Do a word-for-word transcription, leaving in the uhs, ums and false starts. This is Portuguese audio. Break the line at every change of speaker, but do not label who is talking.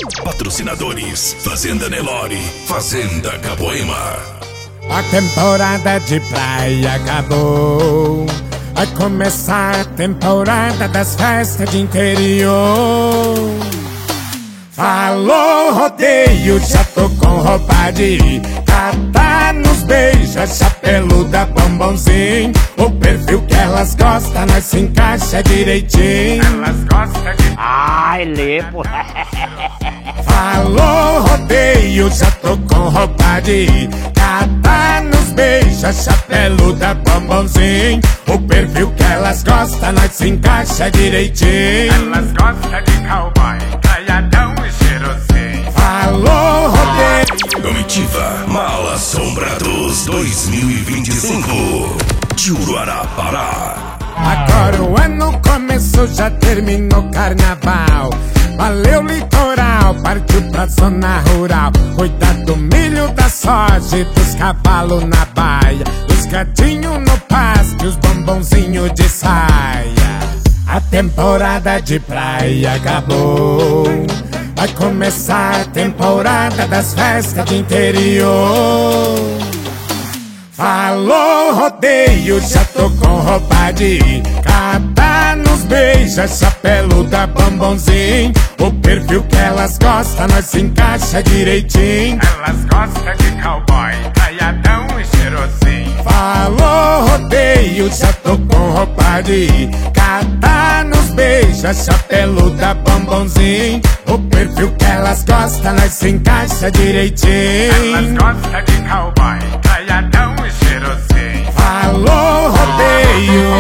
Patrocinadores: Fazenda Nelore, Fazenda Capoema.
A temporada de praia acabou. Vai começar a temporada das festas de interior. Falou rodeio, já tô com roupa de ir. Catar nos beija, chapeluda, bombonzinho. O perfil que elas gostam, nós se encaixa direitinho.
Elas gostam de... Ai, lepo.
Falou rodeio, já tô com roupa de ir. Catar nos beija, chapeluda, bombonzinho. O perfil que elas gostam, nós se encaixa direitinho.
Elas gostam de cowboy, caiadão e cheirosinho.
Falou rodeio.
Comitiva Mal Assombrados dois mil e vinte e cinco, de Uruará, Pará.
Agora o ano começou, já terminou o carnaval. Valeu litoral, partiu pra zona rural. Cuidar do milho, da soja e dos cavalos na baia. Os gatinhos no pasto e os bombonzinhos de saia. A temporada de praia acabou. Vai começar a temporada das festas de interior. Falou rodeio, já tô com roupa de ir. Catar nos beija, chapeluda, bombonzinho. O perfil que elas gostam, nós se encaixa direitinho.
Elas gostam de cowboy, caiadão e cheirosinho.
Falou rodeio, já tô com roupa de ir. Catar nos beija, chapeluda, bombonzinho. O perfil que elas gostam, nós se encaixa direitinho.
Elas gostam de cowboy, caiadão e cheirosinho.
Falou rodeio.